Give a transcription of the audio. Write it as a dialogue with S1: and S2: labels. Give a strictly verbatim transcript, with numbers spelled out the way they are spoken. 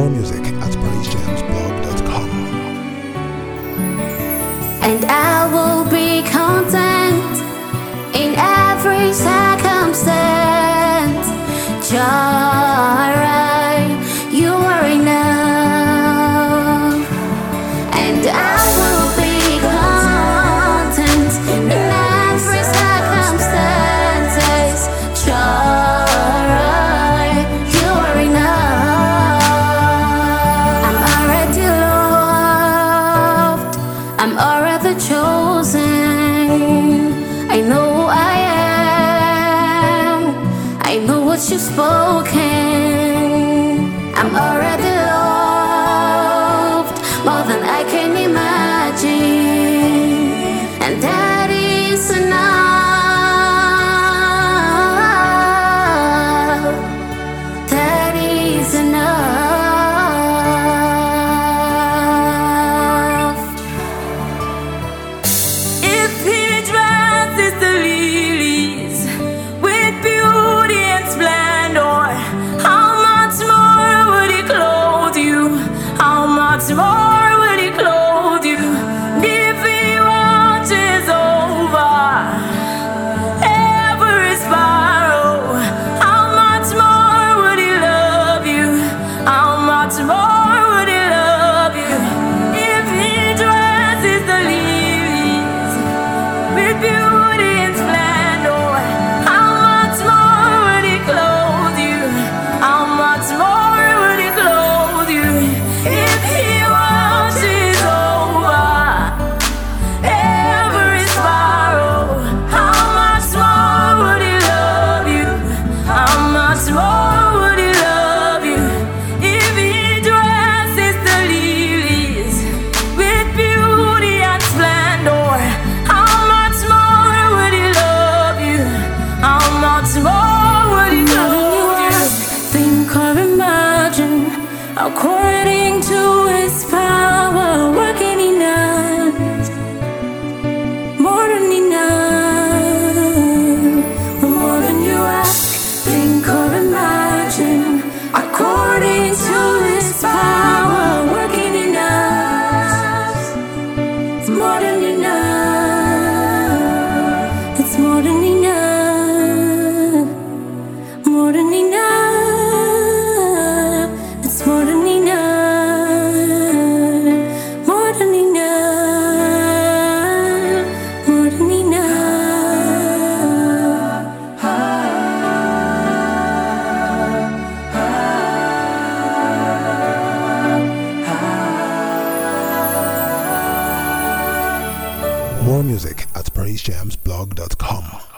S1: More music at praise jams blog dot com.
S2: And I will be content in every circumstance. Jireh, you are enough. And I will be content in every circumstance. Jireh, you are enough. I'm already loved. I'm already chosen. I know who I am. I know what you've spoken. I'm already loved more than I can imagine, and that is enough. That is enough.
S3: If he dresses the lilies with beauty and splendor, how much more would he clothe you? How much more would he clothe you? If he watches over every sparrow, how much more would he love you? How much more would he love you? If he dresses the lilies with beauty and splendor, how much more would he clothe you? How much more would he clothe you? If he watches over every sparrow, how much more would he love you? How much more would he love you? If he dresses the lilies with beauty and splendor, how much more would he love you? How much more would he love you?
S2: Think or imagine, according to his power working in us, more than enough, more than you ask. Think or imagine, according to his power working in us, it's more than enough. It's more than enough. More than enough. It's more than enough. More than enough. More than enough.
S1: More music at praise jams blog dot com.